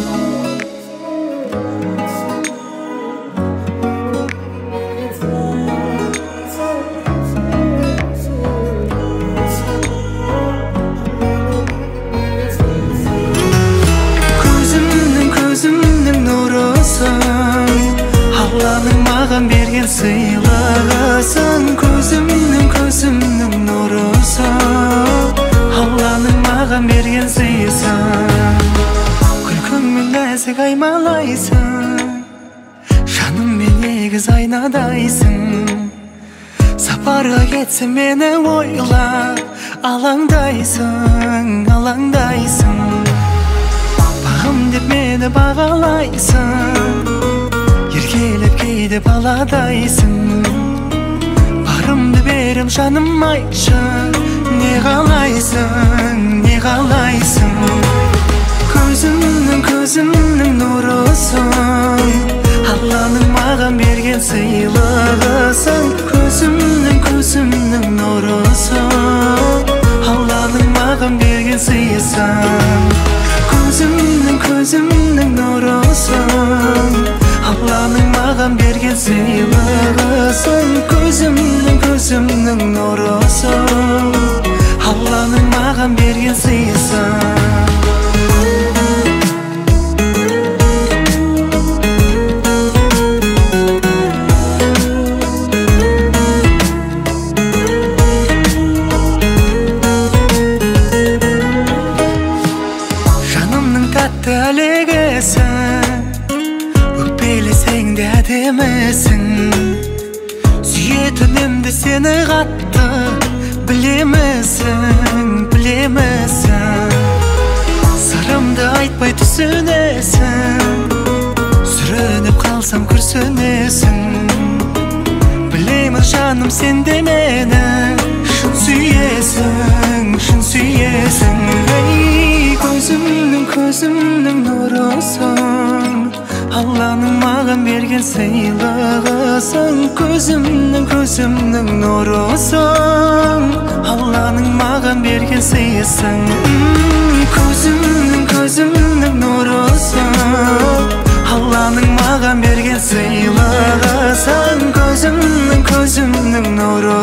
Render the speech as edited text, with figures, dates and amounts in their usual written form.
Алланың маған берген сыйлығысың, көзімнің нұрысың. Алланың маған берген сыйысың, күлкіңмен нәзік аймалайсың, жаныммен егіз айнадайсың. Сапарға кетсем мені ойлап алаңдайсың. Бағым деп мені бағалайсың, еркелеп кейде баладайсың. Барымды берем жаным, айтшы, не қалайсың? Көзімнің нұрысың, Алланың маған берген сыйлығысың. Көзімнің нұрысың, Алланың маған берген сыйысың. Көзімнің нұрысың, Алланың маған берген сыйлығысың. Көзімнің нұрысың, Алланың маған берген сыйысың. Жанымның тәтті әлегісің, өкпелесең де әдемісің. Сүйетінімді сені қатты білемісің? Сырымды айтпай түсінесің, сүрініп қалсам күрсінесің. Білемін жаным, сен де мені шын сүйесің. Көзімнің нұрысың, Алланың маған берген сыйлығысың. Көзімнің нұрысың, Алланың маған берген сыйысың. Көзімнің нұрысың, Алланың маған берген сыйлығысың. Көзімнің нұрысың,